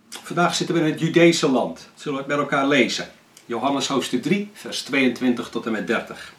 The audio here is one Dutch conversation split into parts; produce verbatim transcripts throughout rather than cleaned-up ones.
Vandaag zitten we in het Judese land. Zullen we het met elkaar lezen? Johannes hoofdstuk drie, vers tweeëntwintig tot en met dertig.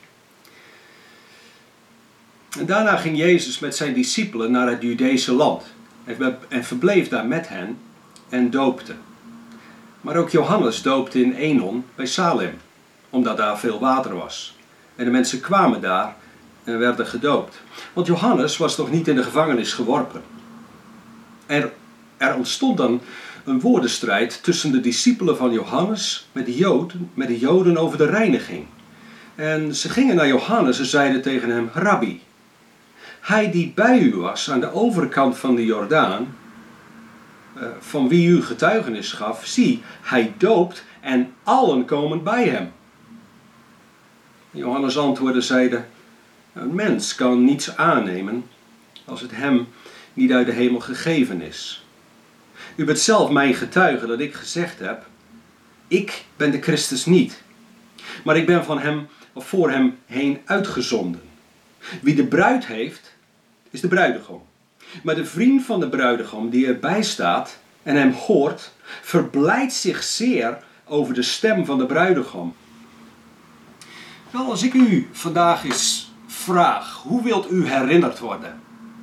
En daarna ging Jezus met zijn discipelen naar het Judese land en verbleef daar met hen en doopte. Maar ook Johannes doopte in Enon bij Salem, omdat daar veel water was. En de mensen kwamen daar en werden gedoopt. Want Johannes was nog niet in de gevangenis geworpen. Er, er ontstond dan een woordenstrijd tussen de discipelen van Johannes met de, Joden, met de Joden over de reiniging. En ze gingen naar Johannes en zeiden tegen hem: Rabbi, hij die bij u was aan de overkant van de Jordaan, van wie u getuigenis gaf, zie, hij doopt en allen komen bij hem. Johannes antwoordde, zeide: een mens kan niets aannemen als het hem niet uit de hemel gegeven is. U bent zelf mijn getuige dat ik gezegd heb: ik ben de Christus niet, maar ik ben van hem of voor hem heen uitgezonden. Wie de bruid heeft, is de bruidegom. Maar de vriend van de bruidegom die erbij staat en hem hoort, verblijdt zich zeer over de stem van de bruidegom. Wel, als ik u vandaag eens vraag, hoe wilt u herinnerd worden?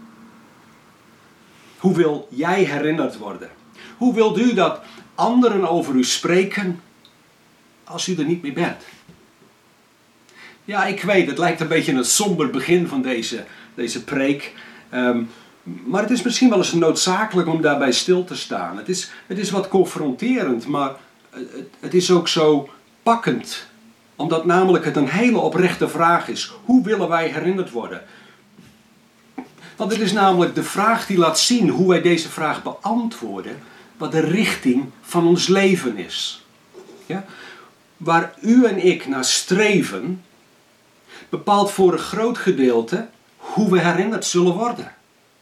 Hoe wil jij herinnerd worden? Hoe wilt u dat anderen over u spreken als u er niet meer bent? Ja, ik weet, het lijkt een beetje een somber begin van deze, deze preek. Um, maar het is misschien wel eens noodzakelijk om daarbij stil te staan. Het is, het is wat confronterend, maar het, het is ook zo pakkend. Omdat namelijk het een hele oprechte vraag is. Hoe willen wij herinnerd worden? Want het is namelijk de vraag die laat zien hoe wij deze vraag beantwoorden, wat de richting van ons leven is. Ja? Waar u en ik naar streven, bepaalt voor een groot gedeelte hoe we herinnerd zullen worden.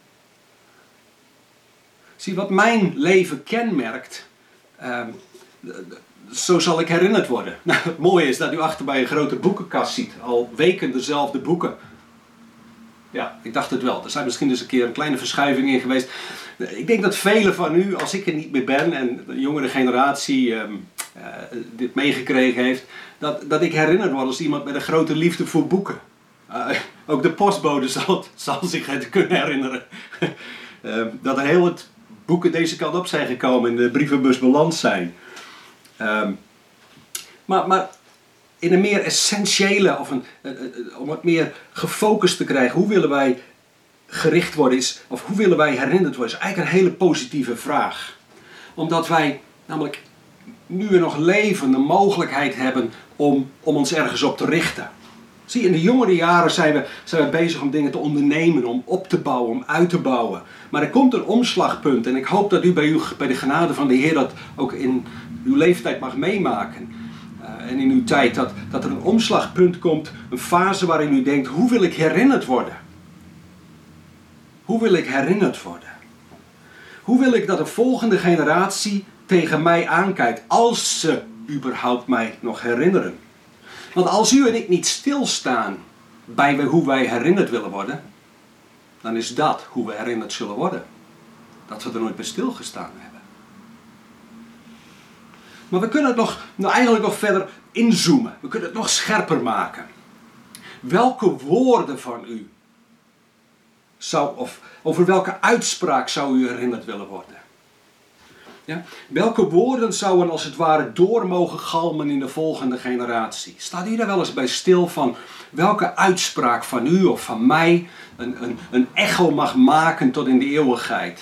Zie, wat mijn leven kenmerkt, uh, zo zal ik herinnerd worden. Nou, het mooie is dat u achter mij een grote boekenkast ziet. Al weken dezelfde boeken. Ja, ik dacht het wel. Er zijn misschien eens een keer een kleine verschuiving in geweest. Ik denk dat velen van u, als ik er niet meer ben en de jongere generatie um, uh, dit meegekregen heeft, dat, dat ik herinnerd word als iemand met een grote liefde voor boeken. Uh, ook de postbode zal, zal zich het kunnen herinneren. uh, dat er heel wat boeken deze kant op zijn gekomen en de brievenbus beland zijn. Um, maar, maar in een meer essentiële, of een, uh, uh, om het meer gefocust te krijgen, hoe willen wij gericht worden, is, of hoe willen wij herinnerd worden, is eigenlijk een hele positieve vraag. Omdat wij namelijk nu we nog leven de mogelijkheid hebben om, om ons ergens op te richten. Zie, in de jongere jaren zijn we, zijn we bezig om dingen te ondernemen, om op te bouwen, om uit te bouwen. Maar er komt een omslagpunt en ik hoop dat u bij, u, bij de genade van de Heer dat ook in uw leeftijd mag meemaken. Uh, en in uw tijd, dat, dat er een omslagpunt komt, een fase waarin u denkt, hoe wil ik herinnerd worden? Hoe wil ik herinnerd worden? Hoe wil ik dat de volgende generatie tegen mij aankijkt, als ze überhaupt mij nog herinneren? Want als u en ik niet stilstaan bij hoe wij herinnerd willen worden, dan is dat hoe we herinnerd zullen worden. Dat we er nooit bij stilgestaan hebben. Maar we kunnen het nog, nou eigenlijk nog verder inzoomen. We kunnen het nog scherper maken. Welke woorden van u zou, of over welke uitspraak zou u herinnerd willen worden? Ja? Welke woorden zouden als het ware door mogen galmen in de volgende generatie? Staat u daar wel eens bij stil van welke uitspraak van u of van mij een, een, een echo mag maken tot in de eeuwigheid?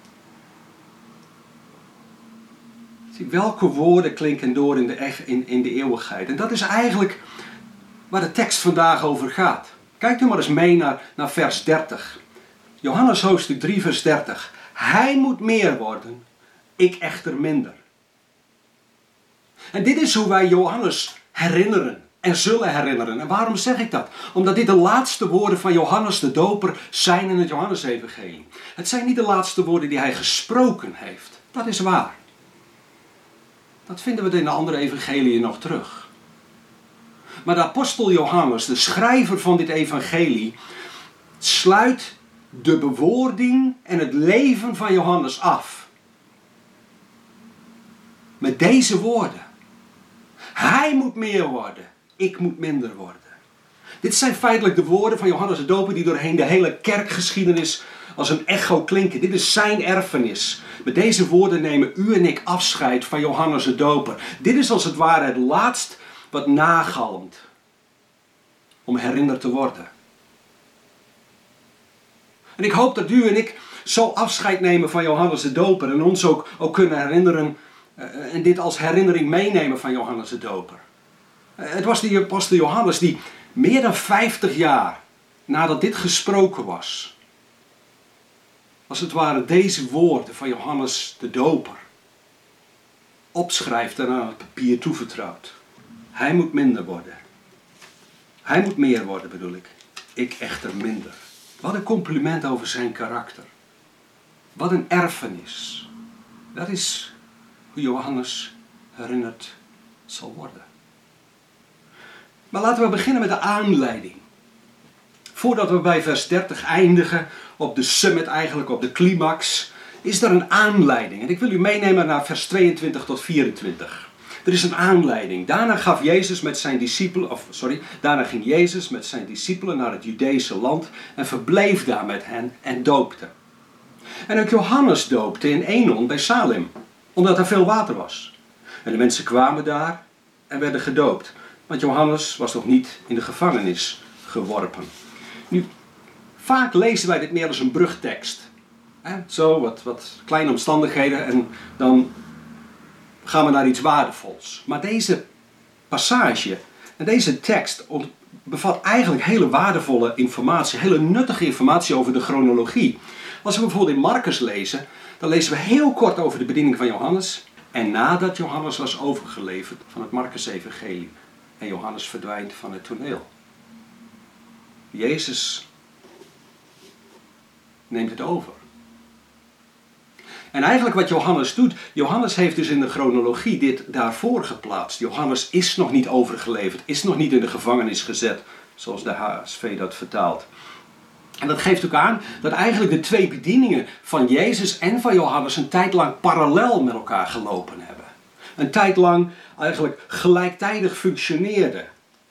Zie, welke woorden klinken door in de, in, in de eeuwigheid? En dat is eigenlijk waar de tekst vandaag over gaat. Kijk nu maar eens mee naar, naar vers dertig. Johannes hoofdstuk drie vers dertig. Hij moet meer worden, ik echter minder. En dit is hoe wij Johannes herinneren en zullen herinneren. En waarom zeg ik dat? Omdat dit de laatste woorden van Johannes de Doper zijn in het Johannesevangelie. Het zijn niet de laatste woorden die hij gesproken heeft. Dat is waar. Dat vinden we in de andere evangeliën nog terug. Maar de apostel Johannes, de schrijver van dit evangelie, sluit de bewoording en het leven van Johannes af met deze woorden. Hij moet meer worden, ik moet minder worden. Dit zijn feitelijk de woorden van Johannes de Doper die doorheen de hele kerkgeschiedenis als een echo klinken. Dit is zijn erfenis. Met deze woorden nemen u en ik afscheid van Johannes de Doper. Dit is als het ware het laatst wat nagalmt om herinnerd te worden. En ik hoop dat u en ik zo afscheid nemen van Johannes de Doper en ons ook, ook kunnen herinneren uh, en dit als herinnering meenemen van Johannes de Doper. Uh, het was de apostel Johannes die meer dan vijftig jaar nadat dit gesproken was, als het ware deze woorden van Johannes de Doper opschrijft en aan het papier toevertrouwt. Hij moet minder worden. Hij moet meer worden, bedoel ik. Ik echter minder. Wat een compliment over zijn karakter. Wat een erfenis. Dat is hoe Johannes herinnerd zal worden. Maar laten we beginnen met de aanleiding. Voordat we bij vers dertig eindigen, op de summit eigenlijk, op de climax, is er een aanleiding. En ik wil u meenemen naar vers tweeëntwintig tot vierentwintig. Er is een aanleiding. Daarna gaf Jezus met zijn discipelen, of sorry, daarna ging Jezus met zijn discipelen naar het Judeese land en verbleef daar met hen en doopte. En ook Johannes doopte in Enon bij Salem, omdat er veel water was. En de mensen kwamen daar en werden gedoopt, want Johannes was nog niet in de gevangenis geworpen. Nu, vaak lezen wij dit meer als een brugtekst. Zo, wat, wat kleine omstandigheden en dan gaan we naar iets waardevols. Maar deze passage en deze tekst bevat eigenlijk hele waardevolle informatie, hele nuttige informatie over de chronologie. Als we bijvoorbeeld in Marcus lezen, dan lezen we heel kort over de bediening van Johannes. En nadat Johannes was overgeleverd van het Marcus-evangelie. En Johannes verdwijnt van het toneel. Jezus neemt het over. En eigenlijk wat Johannes doet, Johannes heeft dus in de chronologie dit daarvoor geplaatst. Johannes is nog niet overgeleverd, is nog niet in de gevangenis gezet, zoals de H S V dat vertaalt. En dat geeft ook aan dat eigenlijk de twee bedieningen van Jezus en van Johannes een tijd lang parallel met elkaar gelopen hebben. Een tijd lang eigenlijk gelijktijdig functioneerden.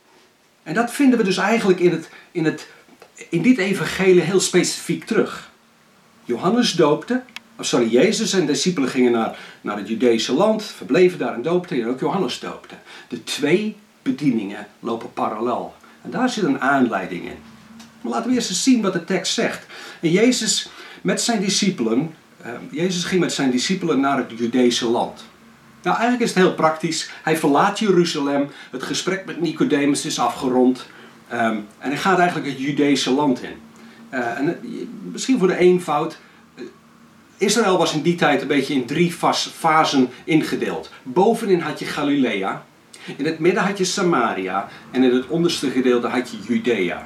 En dat vinden we dus eigenlijk in, het, in, het, in dit evangelie heel specifiek terug. Johannes doopte, of sorry, Jezus en de discipelen gingen naar, naar het Judeese land, verbleven daar en doopten en ook Johannes doopte. De twee bedieningen lopen parallel. En daar zit een aanleiding in. Maar laten we eerst eens zien wat de tekst zegt. En Jezus met zijn discipelen, uh, Jezus ging met zijn discipelen naar het Judeese land. Nou, eigenlijk is het heel praktisch. Hij verlaat Jeruzalem, het gesprek met Nicodemus is afgerond. Um, en hij gaat eigenlijk het Judeese land in. Uh, en, uh, misschien voor de eenvoud. Uh, Israël was in die tijd een beetje in drie fasen ingedeeld. Bovenin had je Galilea. In het midden had je Samaria. En in het onderste gedeelte had je Judea.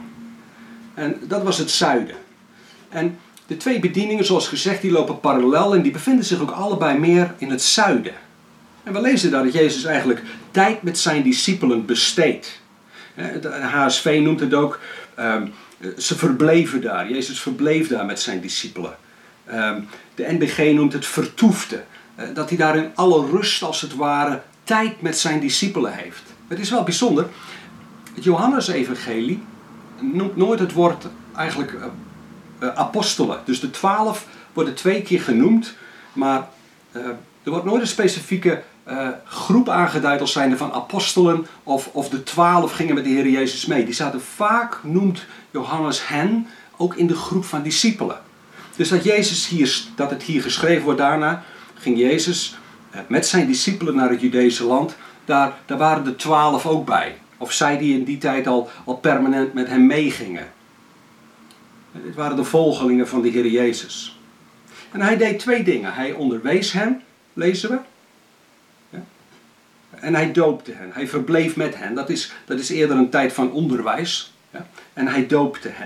En dat was het zuiden. En de twee bedieningen, zoals gezegd, die lopen parallel. En die bevinden zich ook allebei meer in het zuiden. En we lezen daar dat Jezus eigenlijk tijd met zijn discipelen besteedt. De H S V noemt het ook, um, ze verbleven daar. Jezus verbleef daar met zijn discipelen. Um, de N B G noemt het vertoefde. Uh, dat hij daar in alle rust als het ware tijd met zijn discipelen heeft. Het is wel bijzonder. Het Johannes-evangelie noemt nooit het woord eigenlijk uh, uh, apostelen. Dus de twaalf worden twee keer genoemd, maar uh, er wordt nooit een specifieke uh, groep aangeduid als zijnde van apostelen of, of de twaalf gingen met de Heer Jezus mee. Die zaten vaak, noemt Johannes hen, ook in de groep van discipelen. Dus dat, Jezus hier, dat het hier geschreven wordt daarna, ging Jezus uh, met zijn discipelen naar het Judeese land. Daar, daar waren de twaalf ook bij. Of zij die in die tijd al, al permanent met hem meegingen. Dit waren de volgelingen van de Heer Jezus. En hij deed twee dingen. Hij onderwees hen, lezen we. Ja. En hij doopte hen. Hij verbleef met hen. Dat is, dat is eerder een tijd van onderwijs. Ja. En hij doopte hen.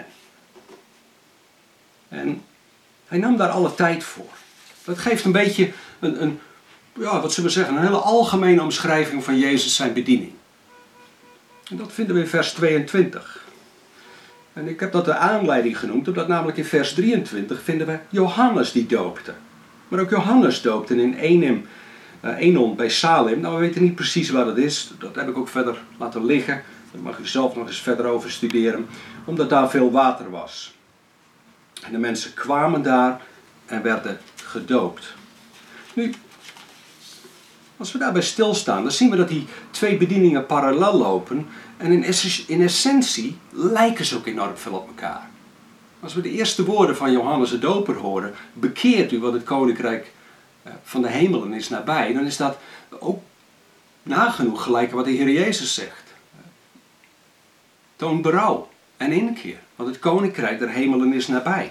En hij nam daar alle tijd voor. Dat geeft een beetje een, een, ja, wat zullen we zeggen, een hele algemene omschrijving van Jezus zijn bediening. En dat vinden we in vers tweeëntwintig. En ik heb dat de aanleiding genoemd, omdat namelijk in vers drieëntwintig vinden we Johannes die doopte. Maar ook Johannes doopte in Enim uh, Enon bij Salem. Nou, we weten niet precies waar dat is. Dat heb ik ook verder laten liggen. Daar mag u zelf nog eens verder over studeren. Omdat daar veel water was. En de mensen kwamen daar en werden gedoopt. Nu, als we daarbij stilstaan, dan zien we dat die twee bedieningen parallel lopen. En in, ess- in essentie lijken ze ook enorm veel op elkaar. Als we de eerste woorden van Johannes de Doper horen, bekeert u, want het koninkrijk van de hemelen is nabij, dan is dat ook nagenoeg gelijk wat de Heer Jezus zegt. Toon berouw en inkeer, want het koninkrijk der hemelen is nabij.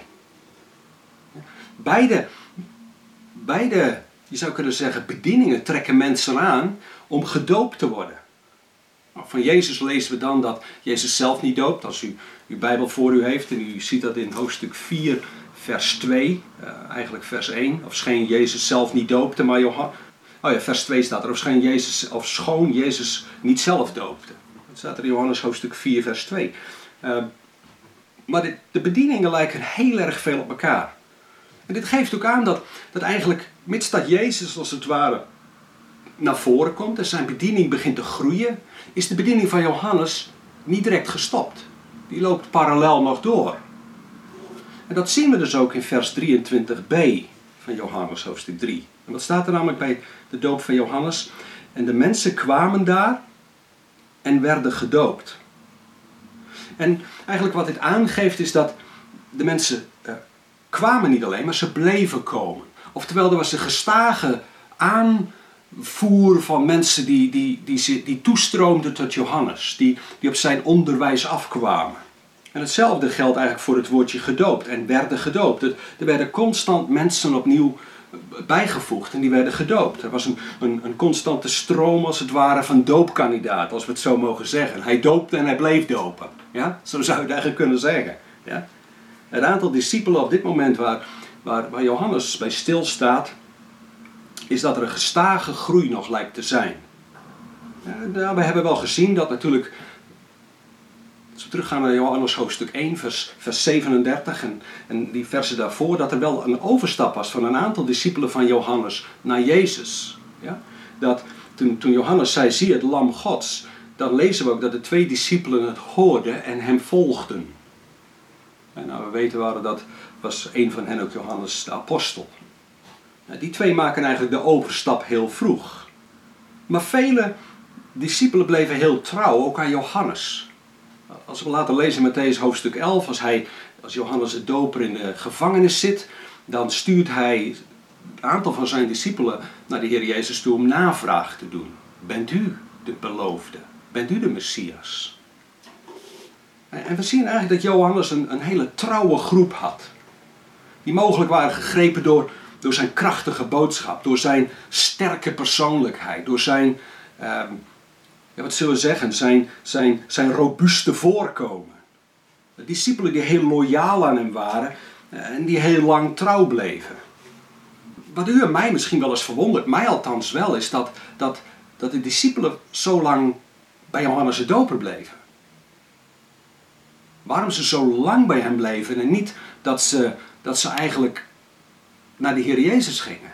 Beide, beide, je zou kunnen zeggen, bedieningen trekken mensen aan om gedoopt te worden. Van Jezus lezen we dan dat Jezus zelf niet doopt. Als u uw Bijbel voor u heeft en u ziet dat in hoofdstuk vier, vers twee, uh, eigenlijk vers één. Of scheen Jezus zelf niet doopte, maar Johannes... Oh ja, vers twee staat er. Of scheen Jezus, of schoon Jezus niet zelf doopte. Dat staat er in Johannes hoofdstuk vier, vers twee. Uh, maar de, de bedieningen lijken heel erg veel op elkaar. En dit geeft ook aan dat, dat eigenlijk, mits dat Jezus als het ware naar voren komt en zijn bediening begint te groeien, is de bediening van Johannes niet direct gestopt. Die loopt parallel nog door. En dat zien we dus ook in vers drieëntwintig b van Johannes hoofdstuk drie. En dat staat er namelijk bij de doop van Johannes. En de mensen kwamen daar en werden gedoopt. En eigenlijk wat dit aangeeft is dat de mensen uh, kwamen niet alleen, maar ze bleven komen. Oftewel, er was een gestage aanvoer van mensen die, die, die, die toestroomden tot Johannes. Die, die op zijn onderwijs afkwamen. En hetzelfde geldt eigenlijk voor het woordje gedoopt en werden gedoopt. Er werden constant mensen opnieuw bijgevoegd en die werden gedoopt. Er was een, een, een constante stroom als het ware van doopkandidaten, als we het zo mogen zeggen. Hij doopte en hij bleef dopen. Ja? Zo zou je het eigenlijk kunnen zeggen. Ja? Het aantal discipelen op dit moment waar, waar, waar Johannes bij stilstaat, is dat er een gestage groei nog lijkt te zijn. Ja, nou, we hebben wel gezien dat natuurlijk, als we teruggaan naar Johannes hoofdstuk één, vers, vers zevenendertig en, en die versen daarvoor, dat er wel een overstap was van een aantal discipelen van Johannes naar Jezus. Ja? Dat toen, toen Johannes zei, zie het lam Gods, dan lezen we ook dat de twee discipelen het hoorden en hem volgden. En nou, we weten waar dat was een van hen ook Johannes de apostel. Nou, die twee maken eigenlijk de overstap heel vroeg. Maar vele discipelen bleven heel trouw, ook aan Johannes. Als we laten lezen in Mattheüs hoofdstuk elf, als, hij, als Johannes de Doper in de gevangenis zit, dan stuurt hij een aantal van zijn discipelen naar de Heer Jezus toe om navraag te doen. Bent u de beloofde? Bent u de Messias? En we zien eigenlijk dat Johannes een, een hele trouwe groep had. Die mogelijk waren gegrepen door, door zijn krachtige boodschap, door zijn sterke persoonlijkheid, door zijn... Uh, Ja, wat zullen we zeggen? Zijn, zijn, zijn robuuste voorkomen. De discipelen die heel loyaal aan hem waren en die heel lang trouw bleven. Wat u en mij misschien wel eens verwondert, mij althans wel, is dat, dat, dat de discipelen zo lang bij Johannes de Doper bleven. Waarom ze zo lang bij hem bleven en niet dat ze, dat ze eigenlijk naar de Heer Jezus gingen.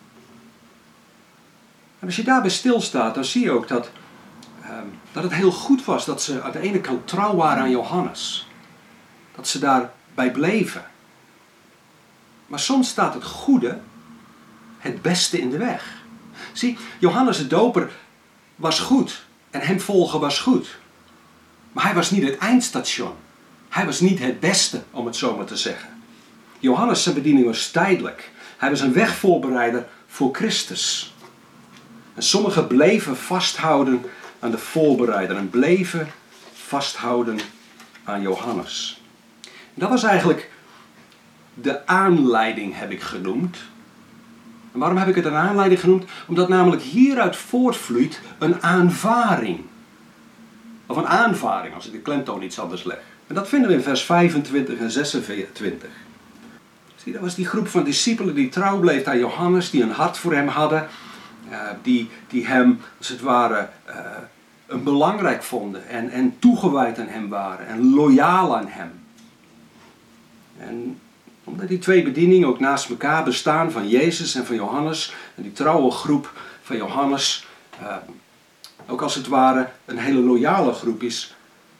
En als je daarbij stilstaat, dan zie je ook dat... Um, dat het heel goed was dat ze aan de ene kant trouw waren aan Johannes. Dat ze daarbij bleven. Maar soms staat het goede, het beste in de weg. Zie, Johannes de Doper was goed en hem volgen was goed. Maar hij was niet het eindstation. Hij was niet het beste, om het zo maar te zeggen. Johannes zijn bediening was tijdelijk. Hij was een wegvoorbereider voor Christus. En sommigen bleven vasthouden aan de voorbereider en bleven vasthouden aan Johannes. Dat was eigenlijk de aanleiding, heb ik genoemd. En waarom heb ik het een aanleiding genoemd? Omdat namelijk hieruit voortvloeit een aanvaring. Of een aanvaring, als ik de klemtoon iets anders leg. En dat vinden we in vers vijfentwintig en zesenveertig. Zie, dat was die groep van discipelen die trouw bleef aan Johannes, die een hart voor hem hadden. Uh, die, die hem, als het ware, uh, een belangrijk vonden en, en toegewijd aan hem waren en loyaal aan hem. En omdat die twee bedieningen ook naast elkaar bestaan van Jezus en van Johannes, en die trouwe groep van Johannes, uh, ook als het ware een hele loyale groep is,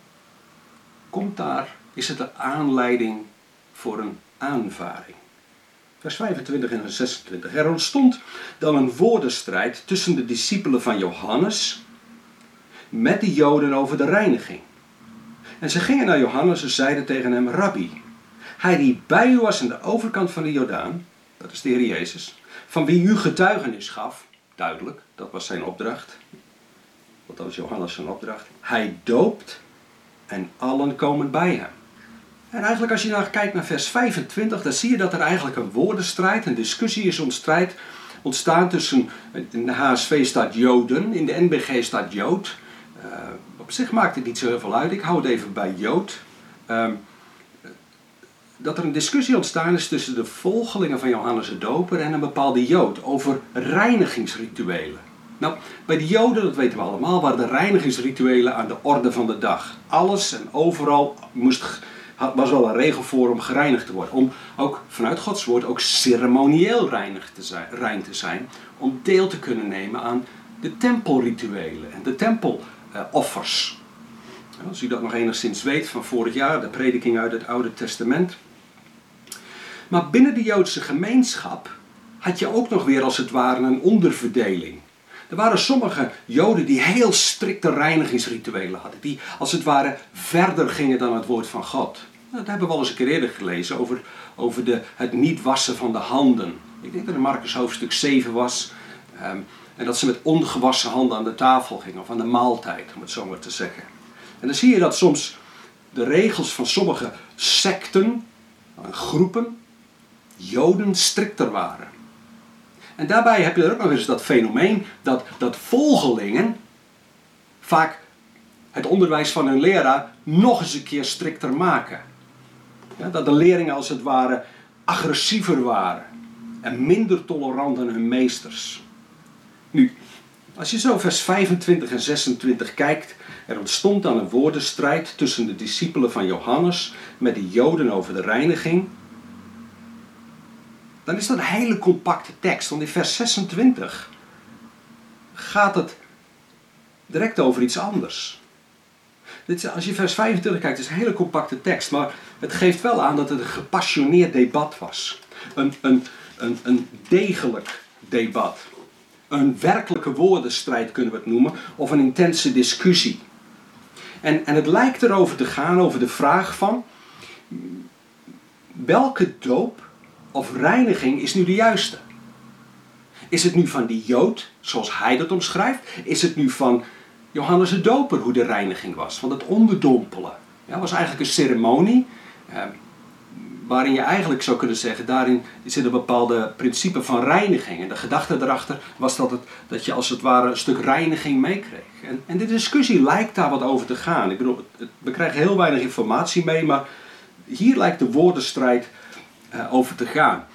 komt daar, is het de aanleiding voor een aanvaring. Vers vijfentwintig en zesentwintig. Er ontstond dan een woordenstrijd tussen de discipelen van Johannes met de Joden over de reiniging. En ze gingen naar Johannes en zeiden tegen hem, Rabbi, hij die bij u was aan de overkant van de Jordaan, dat is de Heer Jezus, van wie u getuigenis gaf, duidelijk, dat was zijn opdracht, want dat was Johannes zijn opdracht, hij doopt en allen komen bij hem. En eigenlijk als je nou kijkt naar vers vijfentwintig, dan zie je dat er eigenlijk een woordenstrijd, een discussie is ontstrijd, ontstaan tussen, in de H S V staat Joden, in de N B G staat Jood. Uh, op zich maakt het niet zo heel veel uit, ik hou het even bij Jood. Uh, dat er een discussie ontstaan is tussen de volgelingen van Johannes de Doper en een bepaalde Jood over reinigingsrituelen. Nou, bij de Joden, dat weten we allemaal, waren de reinigingsrituelen aan de orde van de dag. Alles en overal moest, was wel een regel voor om gereinigd te worden. Om ook vanuit Gods woord ook ceremonieel reinig te zijn, rein te zijn. Om deel te kunnen nemen aan de tempelrituelen en de tempeloffers. Uh, Als u dat nog enigszins weet van vorig jaar, de prediking uit het Oude Testament. Maar binnen de Joodse gemeenschap had je ook nog weer als het ware een onderverdeling. Er waren sommige Joden die heel strikte reinigingsrituelen hadden. Die als het ware verder gingen dan het woord van God. Dat hebben we al eens een keer eerder gelezen over, over de, het niet wassen van de handen. Ik denk dat het Marcus hoofdstuk zeven was. Um, en dat ze met ongewassen handen aan de tafel gingen. Of aan de maaltijd, om het zo maar te zeggen. En dan zie je dat soms de regels van sommige secten, groepen, Joden strikter waren. En daarbij heb je er ook nog eens dat fenomeen dat, dat volgelingen vaak het onderwijs van hun leraar nog eens een keer strikter maken. Ja, dat de leerlingen als het ware agressiever waren en minder tolerant dan hun meesters. Nu, als je zo vers vijfentwintig en zesentwintig kijkt, er ontstond dan een woordenstrijd tussen de discipelen van Johannes met de Joden over de reiniging. Dan is dat een hele compacte tekst, want in vers zesentwintig gaat het direct over iets anders. Dit is, als je vers vijfentwintig kijkt, is een hele compacte tekst, maar het geeft wel aan dat het een gepassioneerd debat was. Een, een, een, een degelijk debat. Een werkelijke woordenstrijd kunnen we het noemen, of een intense discussie. En, en het lijkt erover te gaan, over de vraag van, welke doop of reiniging is nu de juiste? Is het nu van die Jood, zoals hij dat omschrijft? Is het nu van Johannes de Doper, hoe de reiniging was? Van het onderdompelen. Ja, was eigenlijk een ceremonie, eh, waarin je eigenlijk zou kunnen zeggen, daarin zit een bepaalde principe van reiniging. En de gedachte erachter was dat, het, dat je als het ware een stuk reiniging meekreeg. En, en de discussie lijkt daar wat over te gaan. Ik bedoel, het, we krijgen heel weinig informatie mee, maar hier lijkt de woordenstrijd uh, over te gaan.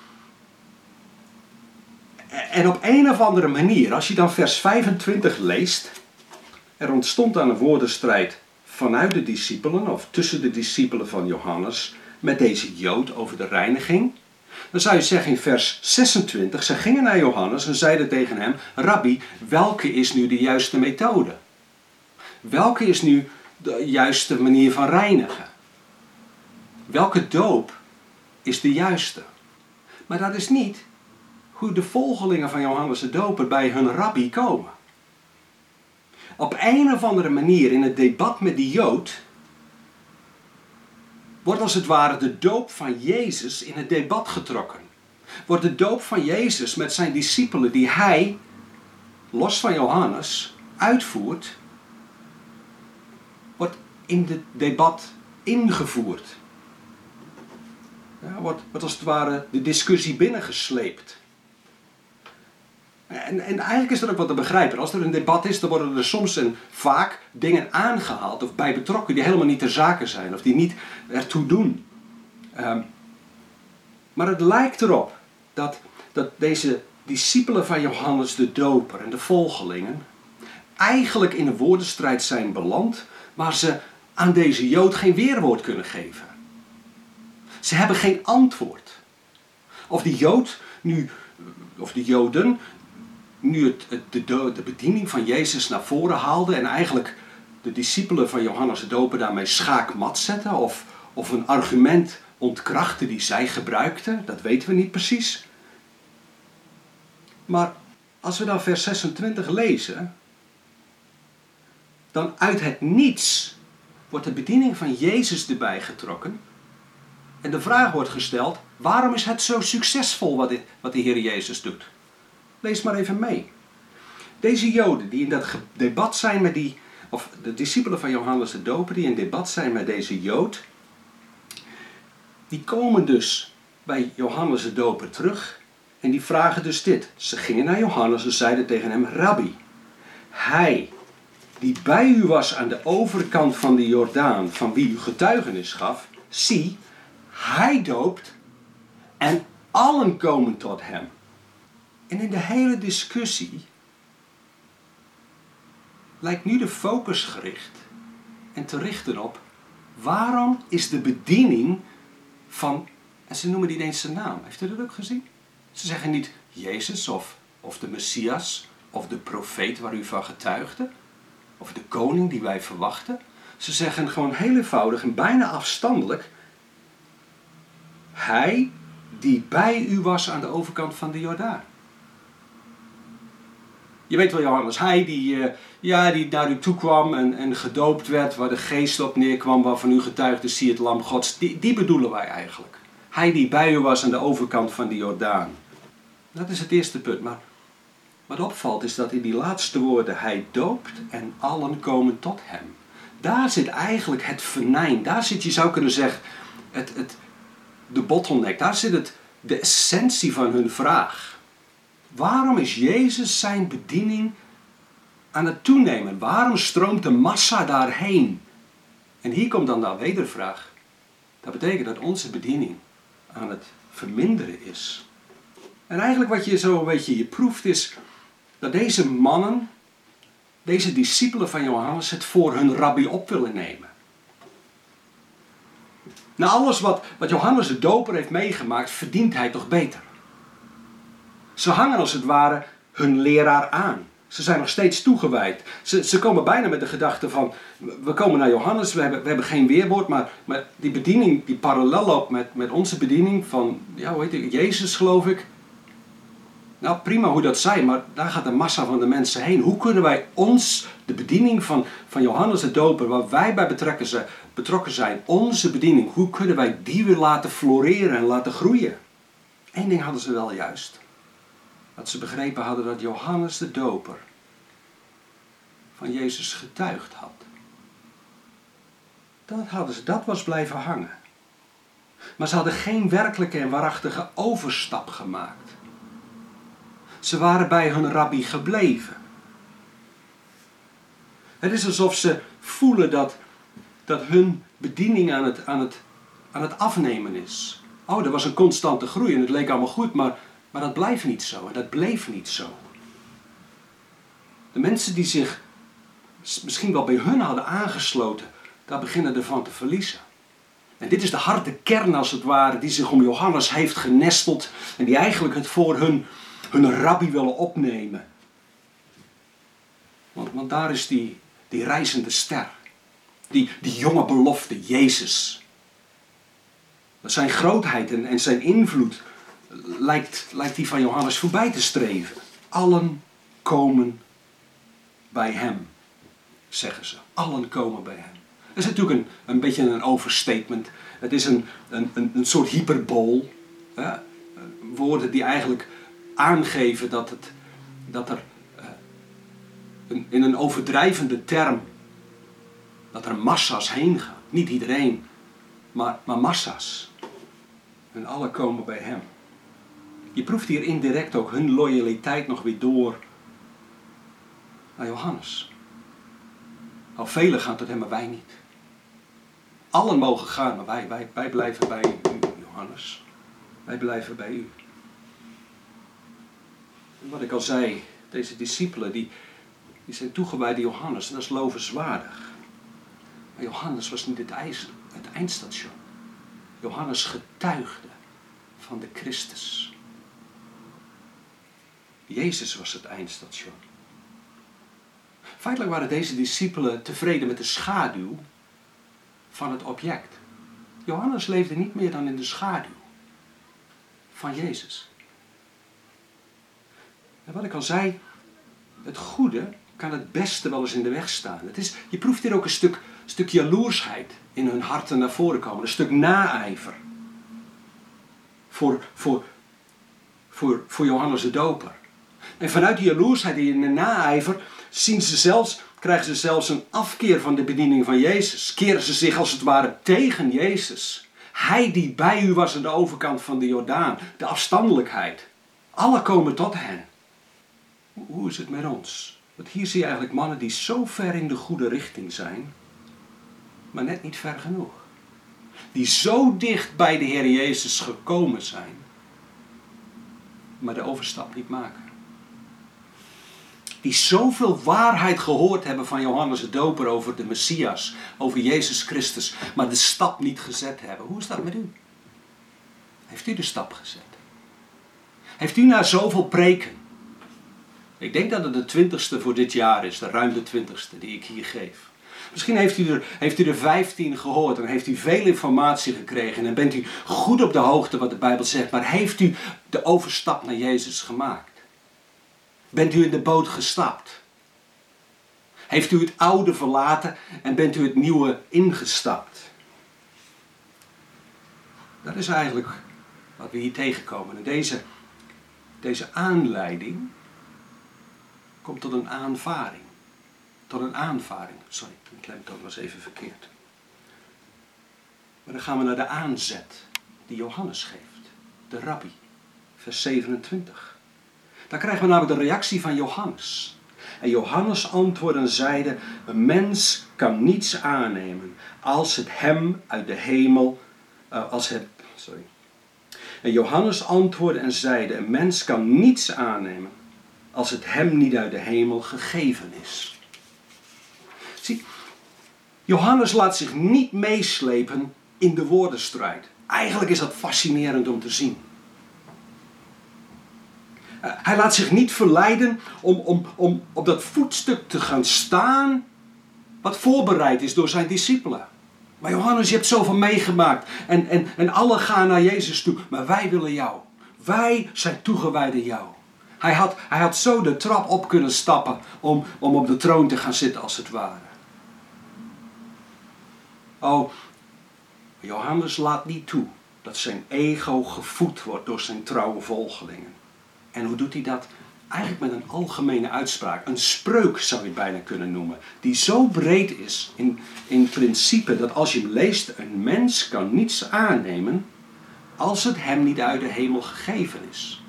En op een of andere manier, als je dan vers vijfentwintig leest, er ontstond dan een woordenstrijd vanuit de discipelen, of tussen de discipelen van Johannes, met deze Jood over de reiniging. Dan zou je zeggen in vers zesentwintig, ze gingen naar Johannes en zeiden tegen hem, Rabbi, welke is nu de juiste methode? Welke is nu de juiste manier van reinigen? Welke doop is de juiste? Maar dat is niet hoe de volgelingen van Johannes de Doper bij hun rabbi komen. Op een of andere manier in het debat met die Jood wordt als het ware de doop van Jezus in het debat getrokken. Wordt de doop van Jezus met zijn discipelen die hij, los van Johannes, uitvoert, wordt in het debat ingevoerd. Ja, wordt, wordt als het ware de discussie binnengesleept. En, en eigenlijk is dat ook wat te begrijpen. Als er een debat is, dan worden er soms en vaak dingen aangehaald of bij betrokken die helemaal niet ter zake zijn. Of die niet ertoe doen. Um, maar het lijkt erop dat, dat deze discipelen van Johannes de Doper en de volgelingen eigenlijk in een woordenstrijd zijn beland waar ze aan deze Jood geen weerwoord kunnen geven. Ze hebben geen antwoord. Of die Jood nu, of die Joden nu het, het, de, de bediening van Jezus naar voren haalde en eigenlijk de discipelen van Johannes de Doper daarmee schaakmat zetten of, of een argument ontkrachten die zij gebruikten, dat weten we niet precies. Maar als we dan vers zesentwintig lezen, dan uit het niets wordt de bediening van Jezus erbij getrokken. En de vraag wordt gesteld, waarom is het zo succesvol wat de, wat de Heer Jezus doet? Lees maar even mee. Deze Joden die in dat debat zijn met die, of de discipelen van Johannes de Doper die in debat zijn met deze Jood, die komen dus bij Johannes de Doper terug en die vragen dus dit. Ze gingen naar Johannes en zeiden tegen hem, Rabbi, hij die bij u was aan de overkant van de Jordaan, van wie u getuigenis gaf, zie, hij doopt en allen komen tot hem. En in de hele discussie lijkt nu de focus gericht en te richten op waarom is de bediening van, en ze noemen niet eens zijn naam, heeft u dat ook gezien? Ze zeggen niet Jezus of, of de Messias of de profeet waar u van getuigde of de koning die wij verwachten. Ze zeggen gewoon heel eenvoudig en bijna afstandelijk, hij die bij u was aan de overkant van de Jordaan. Je weet wel Johannes, hij die, uh, ja, die naar u toe kwam en, en gedoopt werd, waar de geest op neerkwam, waarvan u getuigde, zie het lam Gods, die, die bedoelen wij eigenlijk. Hij die bij u was aan de overkant van de Jordaan. Dat is het eerste punt. Maar wat opvalt is dat in die laatste woorden, hij doopt en allen komen tot hem. Daar zit eigenlijk het venijn, daar zit, je zou kunnen zeggen, het, het, de bottleneck, daar zit het, de essentie van hun vraag. Waarom is Jezus zijn bediening aan het toenemen? Waarom stroomt de massa daarheen? En hier komt dan de wedervraag. Dat betekent dat onze bediening aan het verminderen is. En eigenlijk wat je zo een beetje je proeft is dat deze mannen, deze discipelen van Johannes, het voor hun rabbi op willen nemen. Na alles wat, wat Johannes de Doper heeft meegemaakt, verdient hij toch beter. Ze hangen als het ware hun leraar aan. Ze zijn nog steeds toegewijd. Ze, ze komen bijna met de gedachte van, we komen naar Johannes, we hebben, we hebben geen weerwoord, maar, maar die bediening die parallel loopt met, met onze bediening van, ja, hoe heet het, Jezus geloof ik. Nou prima hoe dat zij, maar daar gaat de massa van de mensen heen. Hoe kunnen wij ons, de bediening van, van Johannes de Doper, waar wij bij betrokken zijn, betrokken zijn, onze bediening, hoe kunnen wij die weer laten floreren en laten groeien? Eén ding hadden ze wel juist. Dat ze begrepen hadden dat Johannes de Doper van Jezus getuigd had. Dat, hadden ze, dat was blijven hangen. Maar ze hadden geen werkelijke en waarachtige overstap gemaakt. Ze waren bij hun rabbi gebleven. Het is alsof ze voelen dat, dat hun bediening aan het, aan, het, aan het afnemen is. Oh, er was een constante groei en het leek allemaal goed, maar, maar dat blijft niet zo en dat bleef niet zo. De mensen die zich misschien wel bij hun hadden aangesloten, daar beginnen ervan te verliezen. En dit is de harde kern als het ware die zich om Johannes heeft genesteld en die eigenlijk het voor hun, hun rabbi willen opnemen. Want, want daar is die, die reizende ster, die, die jonge belofte, Jezus. Zijn grootheid en, en zijn invloed lijkt, lijkt die van Johannes voorbij te streven. Allen komen bij hem, zeggen ze. Allen komen bij hem. Dat is natuurlijk een, een beetje een overstatement. Het is een, een, een, een soort hyperbool. Ja? Woorden die eigenlijk aangeven dat, het, dat er uh, een, in een overdrijvende term, dat er massa's heen gaan. Niet iedereen, maar, maar massa's. En alle komen bij hem. Je proeft hier indirect ook hun loyaliteit nog weer door naar Johannes. Al velen gaan tot hem, maar wij niet. Allen mogen gaan, maar wij, wij, wij blijven bij u, Johannes. Wij blijven bij u. En wat ik al zei, deze discipelen die, die zijn toegewijd aan Johannes. En dat is lovenswaardig. Maar Johannes was niet het, ijs, het eindstation. Johannes getuigde van de Christus. Jezus was het eindstation. Feitelijk waren deze discipelen tevreden met de schaduw van het object. Johannes leefde niet meer dan in de schaduw van Jezus. En wat ik al zei, het goede kan het beste wel eens in de weg staan. Het is, je proeft hier ook een stuk, stuk jaloersheid in hun harten naar voren komen. Een stuk naijver. Voor, voor, voor, voor Johannes de Doper. En vanuit die jaloersheid en de naijver zien ze zelfs, krijgen ze zelfs een afkeer van de bediening van Jezus. Keren ze zich als het ware tegen Jezus. Hij die bij u was aan de overkant van de Jordaan. De afstandelijkheid. Alle komen tot hen. Hoe is het met ons? Want hier zie je eigenlijk mannen die zo ver in de goede richting zijn, maar net niet ver genoeg. Die zo dicht bij de Heer Jezus gekomen zijn, maar de overstap niet maken. Die zoveel waarheid gehoord hebben van Johannes de Doper over de Messias, over Jezus Christus, maar de stap niet gezet hebben. Hoe is dat met u? Heeft u de stap gezet? Heeft u na zoveel preken, ik denk dat het de twintigste voor dit jaar is, de ruim de twintigste die ik hier geef. Misschien heeft u, er, heeft u er vijftien gehoord en heeft u veel informatie gekregen en bent u goed op de hoogte wat de Bijbel zegt, maar heeft u de overstap naar Jezus gemaakt? Bent u in de boot gestapt? Heeft u het oude verlaten en bent u het nieuwe ingestapt? Dat is eigenlijk wat we hier tegenkomen. En deze, deze aanleiding komt tot een aanvaring. Tot een aanvaring. Sorry, ik klemtoon was even verkeerd. Maar dan gaan we naar de aanzet die Johannes geeft. De rabbi. Vers zevenentwintig. Dan krijgen we namelijk de reactie van Johannes. En Johannes antwoordde en zeide, een mens kan niets aannemen als het hem uit de hemel, uh, als het, sorry. En Johannes antwoordde en zeide, een mens kan niets aannemen als het hem niet uit de hemel gegeven is. Zie, Johannes laat zich niet meeslepen in de woordenstrijd. Eigenlijk is dat fascinerend om te zien. Uh, hij laat zich niet verleiden om, om, om op dat voetstuk te gaan staan wat voorbereid is door zijn discipelen. Maar Johannes, je hebt zoveel meegemaakt en, en, en alle gaan naar Jezus toe. Maar wij willen jou. Wij zijn toegewijd aan jou. Hij had, hij had zo de trap op kunnen stappen om, om op de troon te gaan zitten als het ware. Oh, Johannes laat niet toe dat zijn ego gevoed wordt door zijn trouwe volgelingen. En hoe doet hij dat? Eigenlijk met een algemene uitspraak. Een spreuk zou je het bijna kunnen noemen. Die zo breed is in, in principe dat als je hem leest, een mens kan niets aannemen als het hem niet uit de hemel gegeven is.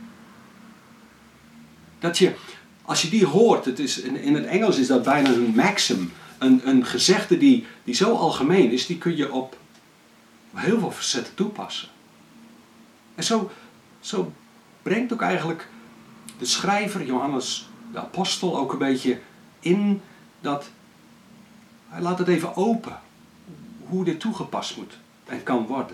Dat je, als je die hoort, het is, in, in het Engels is dat bijna een maxim. Een, een gezegde die, die zo algemeen is, die kun je op heel veel facetten toepassen. En zo, zo brengt ook eigenlijk de schrijver, Johannes de apostel, ook een beetje in dat hij laat het even open. Hoe dit toegepast moet en kan worden.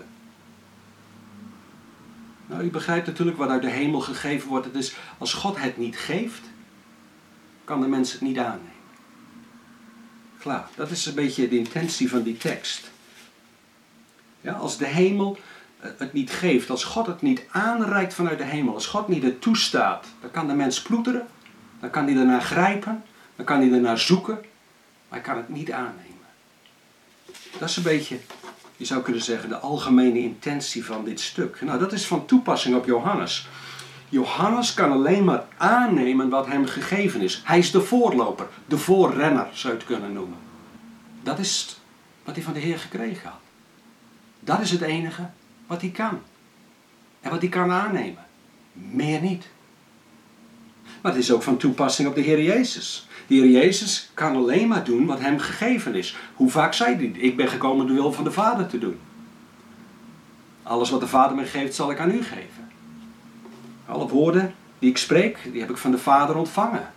Nou, u begrijpt natuurlijk wat uit de hemel gegeven wordt. Het is, als God het niet geeft, kan de mens het niet aannemen. Klaar, dat is een beetje de intentie van die tekst. Ja, als de hemel het niet geeft, als God het niet aanreikt vanuit de hemel, als God niet het toestaat, dan kan de mens ploeteren, dan kan hij ernaar grijpen, dan kan hij ernaar zoeken, maar hij kan het niet aannemen. Dat is een beetje, je zou kunnen zeggen, de algemene intentie van dit stuk. Nou, dat is van toepassing op Johannes. Johannes kan alleen maar aannemen wat hem gegeven is. Hij is de voorloper, de voorrenner zou je het kunnen noemen. Dat is wat hij van de Heer gekregen had. Dat is het enige wat hij kan. En wat hij kan aannemen. Meer niet. Maar het is ook van toepassing op de Heer Jezus. De Heer Jezus kan alleen maar doen wat hem gegeven is. Hoe vaak zei hij, ik ben gekomen de wil van de Vader te doen. Alles wat de Vader me geeft, zal ik aan u geven. Alle woorden die ik spreek, die heb ik van de Vader ontvangen.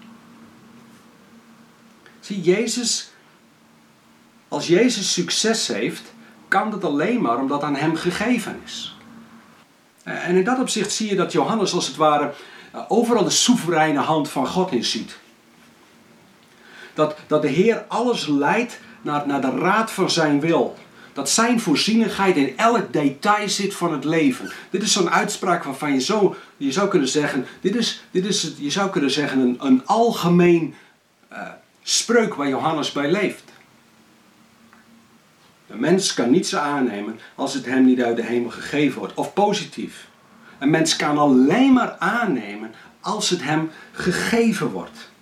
Zie, Jezus, als Jezus succes heeft, kan dat alleen maar omdat aan hem gegeven is. En in dat opzicht zie je dat Johannes als het ware uh, overal de soevereine hand van God in ziet. Dat, dat de Heer alles leidt naar, naar de raad van zijn wil. Dat zijn voorzienigheid in elk detail zit van het leven. Dit is zo'n uitspraak waarvan je, zo, je zou kunnen zeggen, dit is, dit is het, je zou kunnen zeggen een, een algemeen uh, spreuk waar Johannes bij leeft. Een mens kan niets aannemen als het hem niet uit de hemel gegeven wordt. Of positief. Een mens kan alleen maar aannemen als het hem gegeven wordt.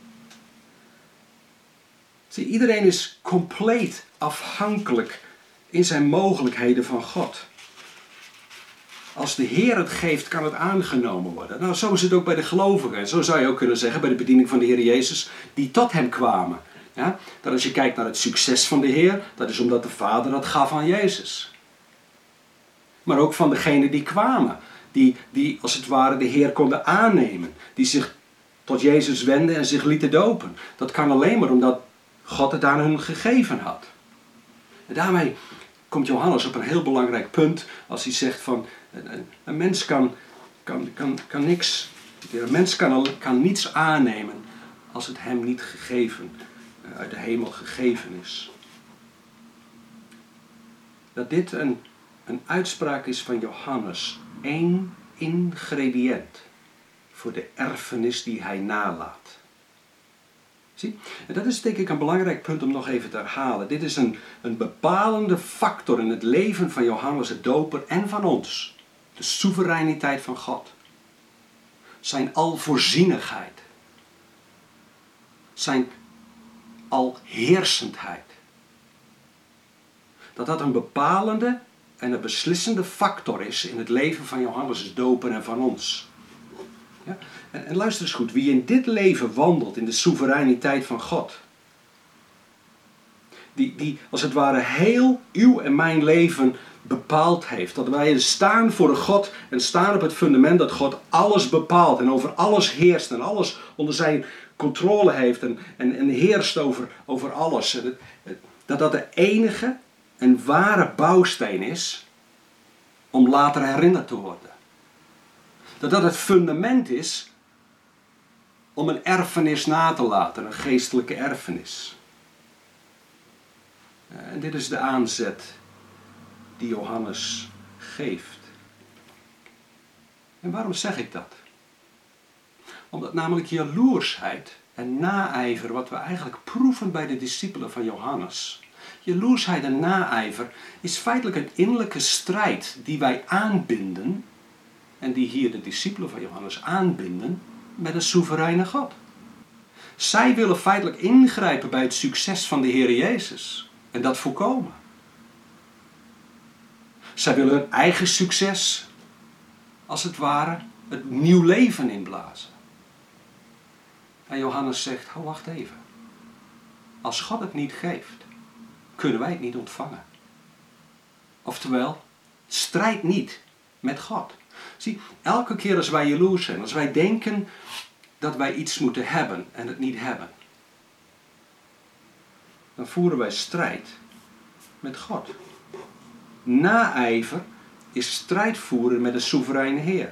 Zie, iedereen is compleet afhankelijk in zijn mogelijkheden van God. Als de Heer het geeft, kan het aangenomen worden. Nou, zo is het ook bij de gelovigen. Zo zou je ook kunnen zeggen bij de bediening van de Heer Jezus, die tot hem kwamen. Ja? Dat als je kijkt naar het succes van de Heer, dat is omdat de Vader dat gaf aan Jezus. Maar ook van degenen die kwamen. Die, die als het ware de Heer konden aannemen. Die zich tot Jezus wenden en zich lieten dopen. Dat kan alleen maar omdat God het aan hun gegeven had. En daarmee komt Johannes op een heel belangrijk punt. Als hij zegt van, een, een mens kan, kan, kan, kan niks, een mens kan, kan niets aannemen als het hem niet gegeven, uit de hemel gegeven is. Dat dit een, een uitspraak is van Johannes. Één ingrediënt voor de erfenis die hij nalaat. Zie? En dat is denk ik een belangrijk punt om nog even te herhalen. Dit is een, een bepalende factor in het leven van Johannes de Doper en van ons. De soevereiniteit van God. Zijn alvoorzienigheid. Zijn alheersendheid. Dat dat een bepalende en een beslissende factor is in het leven van Johannes de Doper en van ons. Ja? En, en luister eens goed, wie in dit leven wandelt in de soevereiniteit van God, die, die als het ware heel uw en mijn leven bepaald heeft. Dat wij staan voor een God en staan op het fundament dat God alles bepaalt en over alles heerst en alles onder zijn controle heeft en, en, en heerst over, over alles. En het, het, dat dat de enige en ware bouwsteen is om later herinnerd te worden. Dat dat het fundament is om een erfenis na te laten, een geestelijke erfenis. En dit is de aanzet die Johannes geeft. En waarom zeg ik dat? Omdat namelijk jaloersheid en naijver, wat we eigenlijk proeven bij de discipelen van Johannes. Jaloersheid en naijver is feitelijk een innerlijke strijd die wij aanbinden, en die hier de discipelen van Johannes aanbinden, met een soevereine God. Zij willen feitelijk ingrijpen bij het succes van de Heer Jezus en dat voorkomen. Zij willen hun eigen succes, als het ware, het nieuw leven inblazen. En Johannes zegt, oh, wacht even. Als God het niet geeft, kunnen wij het niet ontvangen. Oftewel, strijd niet met God. Zie, elke keer als wij jaloers zijn, als wij denken dat wij iets moeten hebben en het niet hebben, dan voeren wij strijd met God. Naijver is strijd voeren met een soevereine Heer.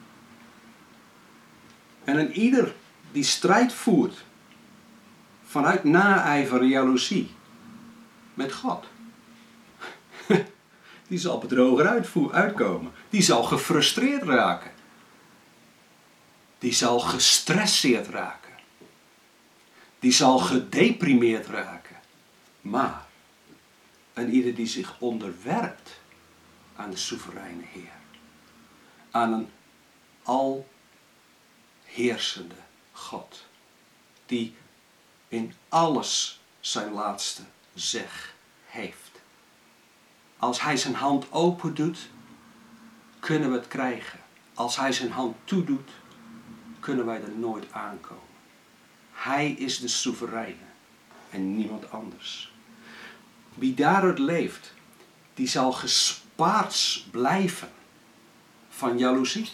En een ieder die strijd voert vanuit naijver en jaloezie met God, die zal bedrogen uitkomen. Die zal gefrustreerd raken. Die zal gestresseerd raken. Die zal gedeprimeerd raken. Maar een ieder die zich onderwerpt aan de soevereine Heer, aan een alheersende God, die in alles zijn laatste zeg heeft. Als hij zijn hand open doet, kunnen we het krijgen. Als hij zijn hand toedoet, kunnen wij er nooit aankomen. Hij is de soevereine en niemand anders. Wie daaruit leeft, die zal gespaard blijven van jaloezie.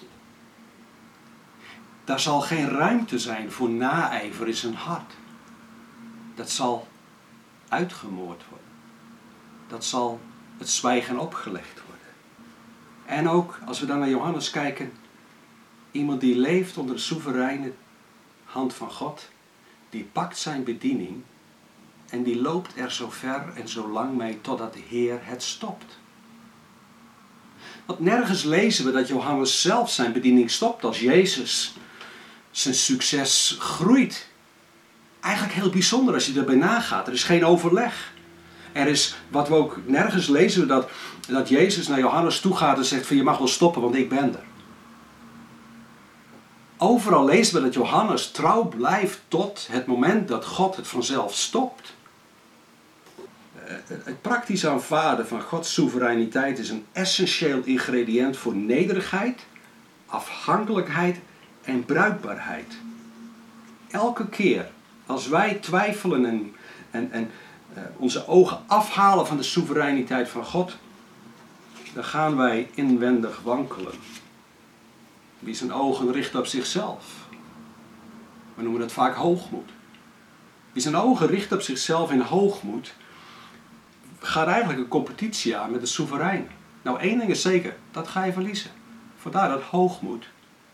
Daar zal geen ruimte zijn voor naijver in zijn hart. Dat zal uitgemoord worden. Dat zal het zwijgen opgelegd worden. En ook, als we dan naar Johannes kijken, Iemand die leeft onder de soevereine hand van God, die pakt zijn bediening en die loopt er zo ver en zo lang mee totdat de Heer het stopt. Want nergens lezen we dat Johannes zelf zijn bediening stopt als Jezus zijn succes groeit. Eigenlijk heel bijzonder als je erbij nagaat. Er is geen overleg. Er is, wat we ook nergens lezen, we dat, dat Jezus naar Johannes toe gaat en zegt van je mag wel stoppen, want ik ben er. Overal lezen we dat Johannes trouw blijft tot het moment dat God het vanzelf stopt. Het praktisch aanvaarden van Gods soevereiniteit is een essentieel ingrediënt voor nederigheid, afhankelijkheid en bruikbaarheid. Elke keer als wij twijfelen en, en, en uh, onze ogen afhalen van de soevereiniteit van God, dan gaan wij inwendig wankelen. Wie zijn ogen richt op zichzelf. We noemen dat vaak hoogmoed. Wie zijn ogen richt op zichzelf in hoogmoed, gaat eigenlijk een competitie aan met de soeverein. Nou, één ding is zeker, dat ga je verliezen. Vandaar dat hoogmoed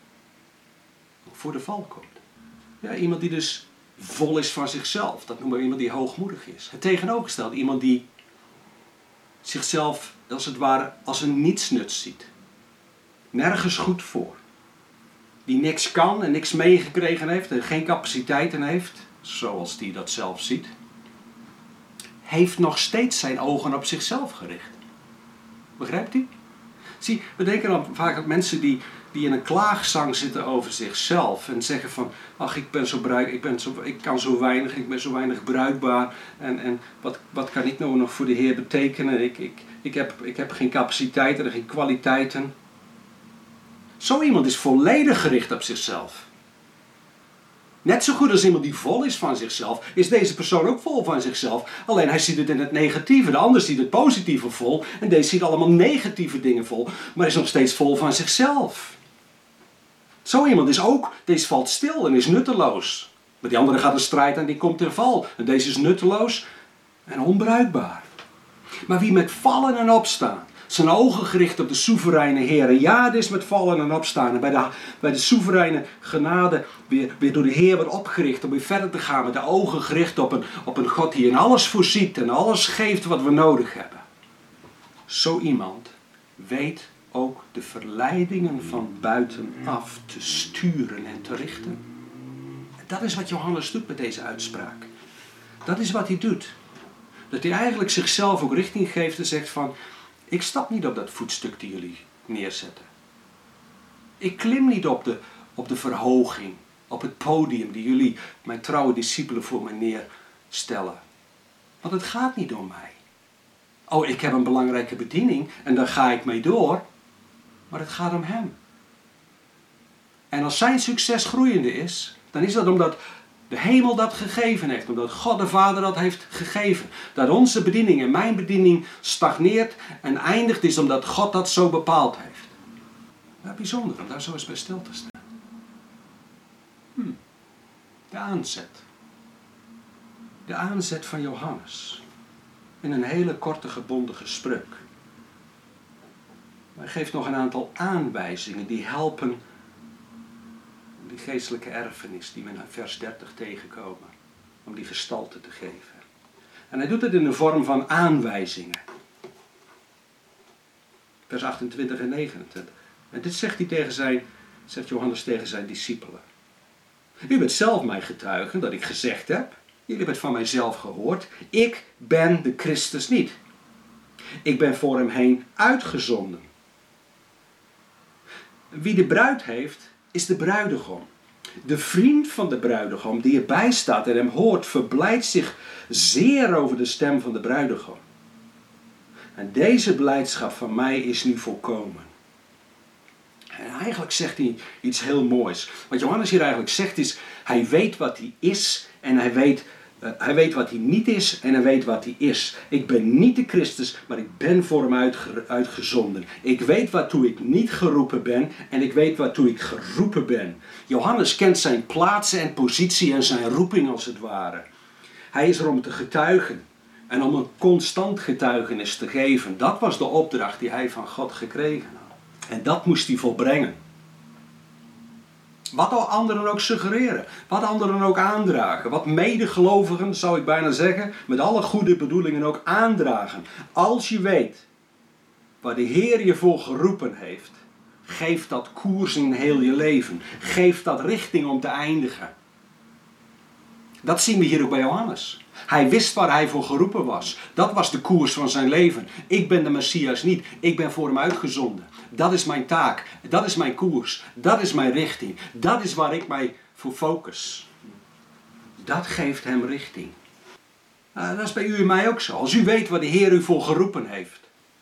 voor de val komt. Ja, iemand die dus vol is van zichzelf, dat noemen we iemand die hoogmoedig is. Het tegenovergestelde, iemand die zichzelf als het ware als een nietsnut ziet. Nergens goed voor. Die niks kan en niks meegekregen heeft en geen capaciteiten heeft, zoals die dat zelf ziet, heeft nog steeds zijn ogen op zichzelf gericht. Begrijpt u? Zie, we denken dan vaak aan mensen die, die in een klaagzang zitten over zichzelf en zeggen van, ach, ik ben zo bruik, ik, ben zo, ik kan zo weinig, ik ben zo weinig bruikbaar en, en wat, wat kan ik nou nog voor de Heer betekenen? Ik, ik, ik, heb, ik heb geen capaciteiten en geen kwaliteiten. Zo iemand is volledig gericht op zichzelf. Net zo goed als iemand die vol is van zichzelf, is deze persoon ook vol van zichzelf. Alleen hij ziet het in het negatieve, de ander ziet het positieve vol en deze ziet allemaal negatieve dingen vol, maar is nog steeds vol van zichzelf. Zo iemand is ook, deze valt stil en is nutteloos. Maar die andere gaat een strijd en die komt ten val. En deze is nutteloos en onbruikbaar. Maar wie met vallen en opstaan, zijn ogen gericht op de soevereine Heer. En ja, dit is met vallen en opstaan. En bij de, bij de soevereine genade weer, weer door de Heer wordt opgericht om weer verder te gaan. Met de ogen gericht op een, op een God die in alles voorziet en alles geeft wat we nodig hebben. Zo iemand weet ook de verleidingen van buitenaf te sturen en te richten. Dat is wat Johannes doet met deze uitspraak. Dat is wat hij doet. Dat hij eigenlijk zichzelf ook richting geeft en zegt van, ik stap niet op dat voetstuk die jullie neerzetten. Ik klim niet op de, op de verhoging, op het podium die jullie, mijn trouwe discipelen, voor mij neerstellen. Want het gaat niet om mij. Oh, ik heb een belangrijke bediening en daar ga ik mee door. Maar het gaat om hem. En als zijn succes groeiende is, dan is dat omdat de hemel dat gegeven heeft. Omdat God de Vader dat heeft gegeven. Dat onze bediening en mijn bediening stagneert en eindigt is omdat God dat zo bepaald heeft. Ja, bijzonder om daar zo eens bij stil te staan. Hm. De aanzet. De aanzet van Johannes. In een hele korte gebondige spreuk. Maar hij geeft nog een aantal aanwijzingen die helpen die geestelijke erfenis die we in vers dertig tegenkomen, om die gestalte te geven. En hij doet het in de vorm van aanwijzingen. Vers achtentwintig en negenentwintig. En dit zegt hij tegen zijn, zegt Johannes tegen zijn discipelen. U bent zelf mijn getuigen dat ik gezegd heb, jullie hebben het van mijzelf gehoord, ik ben de Christus niet. Ik ben voor hem heen uitgezonden. Wie de bruid heeft, is de bruidegom. De vriend van de bruidegom die erbij staat en hem hoort, verblijdt zich zeer over de stem van de bruidegom. En deze blijdschap van mij is nu volkomen. En eigenlijk zegt hij iets heel moois. Wat Johannes hier eigenlijk zegt is, hij weet wat hij is en hij weet, uh, hij weet wat hij niet is en hij weet wat hij is. Ik ben niet de Christus, maar ik ben voor hem uitge- uitgezonden. Ik weet waartoe ik niet geroepen ben en ik weet waartoe ik geroepen ben. Johannes kent zijn plaats en positie en zijn roeping als het ware. Hij is er om te getuigen en om een constant getuigenis te geven. Dat was de opdracht die hij van God gekregen had. En dat moest hij volbrengen. Wat anderen ook suggereren. Wat anderen ook aandragen. Wat medegelovigen, zou ik bijna zeggen, met alle goede bedoelingen ook aandragen. Als je weet waar de Heer je voor geroepen heeft, geef dat koers in heel je leven. Geef dat richting om te eindigen. Dat zien we hier ook bij Johannes. Hij wist waar hij voor geroepen was. Dat was de koers van zijn leven. Ik ben de Messias niet. Ik ben voor hem uitgezonden. Dat is mijn taak. Dat is mijn koers. Dat is mijn richting. Dat is waar ik mij voor focus. Dat geeft hem richting. Nou, dat is bij u en mij ook zo. Als u weet waar de Heer u voor geroepen heeft.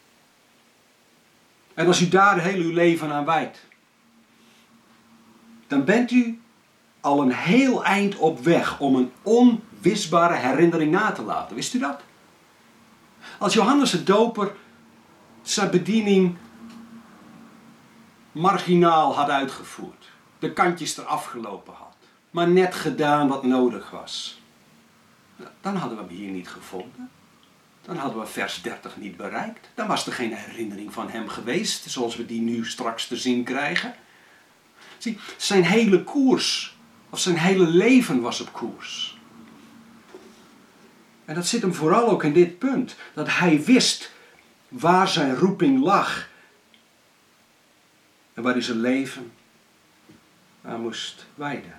En als u daar heel uw leven aan wijdt. Dan bent u al een heel eind op weg om een onwisbare herinnering na te laten. Wist u dat? Als Johannes de Doper zijn bediening marginaal had uitgevoerd. De kantjes eraf gelopen had. Maar net gedaan wat nodig was. Dan hadden we hem hier niet gevonden. Dan hadden we vers dertig niet bereikt. Dan was er geen herinnering van hem geweest. Zoals we die nu straks te zien krijgen. Zie, zijn hele koers. Of zijn hele leven was op koers. En dat zit hem vooral ook in dit punt. Dat hij wist waar zijn roeping lag. En waar hij zijn leven aan moest wijden.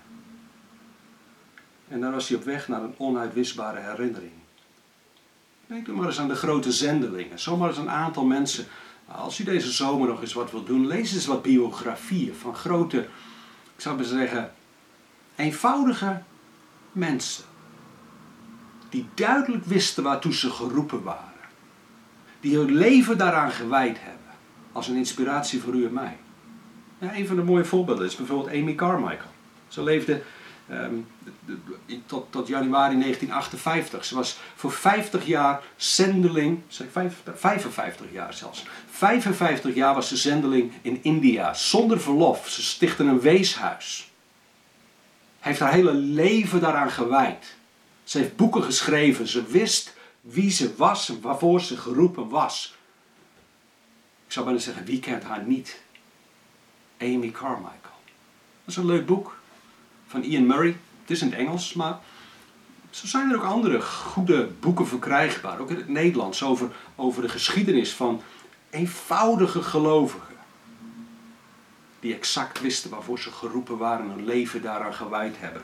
En dan was hij op weg naar een onuitwisbare herinnering. Denk maar eens aan de grote zendelingen. Zomaar eens een aantal mensen. Als u deze zomer nog eens wat wilt doen, lees eens wat biografieën van grote, ik zou maar zeggen, eenvoudige mensen. Die duidelijk wisten waartoe ze geroepen waren. Die hun leven daaraan gewijd hebben. Als een inspiratie voor u en mij. Ja, een van de mooie voorbeelden is bijvoorbeeld Amy Carmichael. Ze leefde um, tot, tot januari negentien achtenvijftig. Ze was voor vijftig jaar zendeling, vijfenvijftig jaar zelfs. vijfenvijftig jaar was ze zendeling in India, zonder verlof. Ze stichtte een weeshuis. Heeft haar hele leven daaraan gewijd. Ze heeft boeken geschreven. Ze wist wie ze was en waarvoor ze geroepen was. Ik zou bijna zeggen, wie kent haar niet? Amy Carmichael. Dat is een leuk boek van Ian Murray. Het is in het Engels, maar zo zijn er ook andere goede boeken verkrijgbaar. Ook in het Nederlands over, over de geschiedenis van eenvoudige gelovigen. Die exact wisten waarvoor ze geroepen waren en hun leven daaraan gewijd hebben.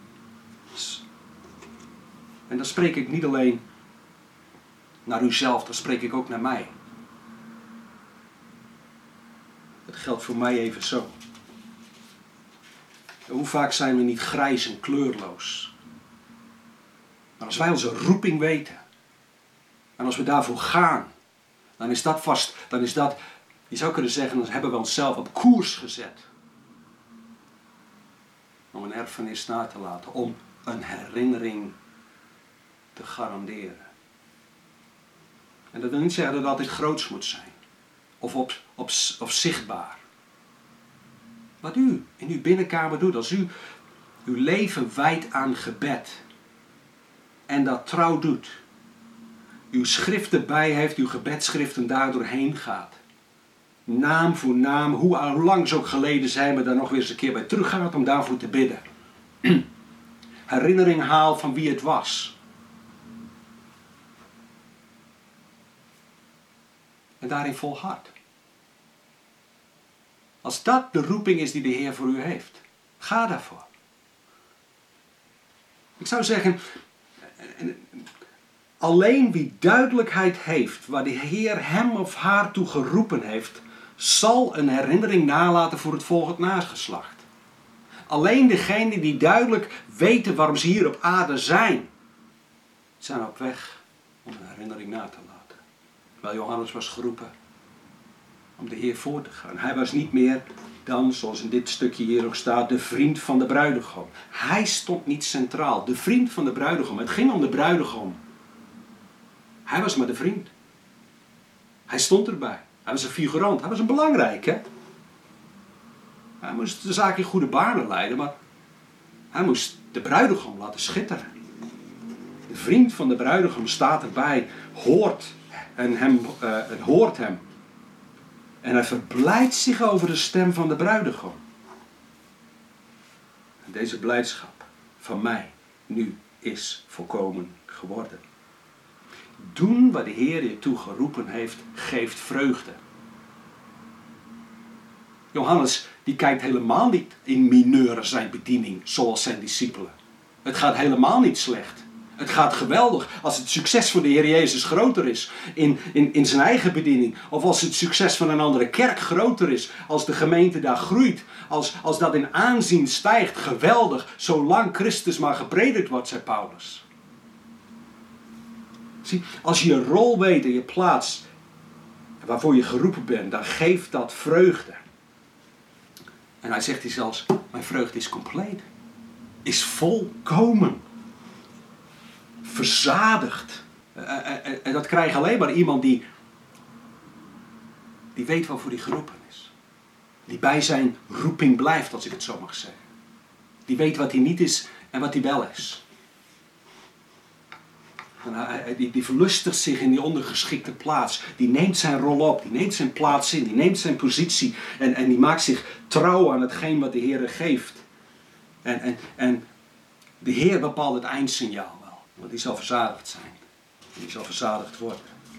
En dan spreek ik niet alleen naar uzelf, dan spreek ik ook naar mij. Dat geldt voor mij even zo. Hoe vaak zijn we niet grijs en kleurloos? Maar als wij onze roeping weten, en als we daarvoor gaan, dan is dat vast, dan is dat, je zou kunnen zeggen, dan hebben we onszelf op koers gezet. Om een erfenis na te laten, om een herinnering te garanderen. En dat wil niet zeggen dat het altijd groots moet zijn. Of, op, op, of zichtbaar. Wat u in uw binnenkamer doet, als u uw leven wijdt aan gebed. En dat trouw doet. Uw schriften bij heeft, uw gebedschriften daar doorheen gaat. Naam voor naam, hoe lang ze ook geleden zijn, maar daar nog weer eens een keer bij teruggaat om daarvoor te bidden. Herinnering haal van wie het was. En daarin volhard. Als dat de roeping is die de Heer voor u heeft, ga daarvoor. Ik zou zeggen, alleen wie duidelijkheid heeft waar de Heer hem of haar toe geroepen heeft, zal een herinnering nalaten voor het volgend nageslacht. Alleen degenen die duidelijk weten waarom ze hier op aarde zijn, zijn op weg om een herinnering na te laten. Wel, Johannes was geroepen om de Heer voor te gaan. Hij was niet meer dan, zoals in dit stukje hier nog staat, de vriend van de bruidegom. Hij stond niet centraal. De vriend van de bruidegom. Het ging om de bruidegom. Hij was maar de vriend. Hij stond erbij. Hij was een figurant. Hij was een belangrijke. Hij moest de zaak in goede banen leiden, maar hij moest de bruidegom laten schitteren. De vriend van de bruidegom staat erbij, hoort en hem, uh, het hoort hem. En hij verblijdt zich over de stem van de bruidegom. Deze blijdschap van mij nu is volkomen geworden. Doen wat de Heer je toegeroepen heeft, geeft vreugde. Johannes die kijkt helemaal niet in mineur zijn bediening zoals zijn discipelen. Het gaat helemaal niet slecht. Het gaat geweldig als het succes van de Heer Jezus groter is in, in, in zijn eigen bediening. Of als het succes van een andere kerk groter is. Als de gemeente daar groeit. Als, als dat in aanzien stijgt. Geweldig. Zolang Christus maar gepredikt wordt, zei Paulus. Zie, als je je rol weet en je plaats waarvoor je geroepen bent, dan geeft dat vreugde. En hij zegt hier zelfs, mijn vreugde is compleet. Is volkomen. Verzadigd. En, en dat krijgt alleen maar iemand die, die weet waarvoor hij geroepen is. Die bij zijn roeping blijft, als ik het zo mag zeggen. Die weet wat hij niet is en wat hij wel is. En hij, die, die verlustigt zich in die ondergeschikte plaats. Die neemt zijn rol op. Die neemt zijn plaats in. Die neemt zijn positie. En, en die maakt zich trouw aan hetgeen wat de Heer geeft. En, en, en de Heer bepaalt het eindsignaal wel. Want die zal verzadigd zijn. Die zal verzadigd worden.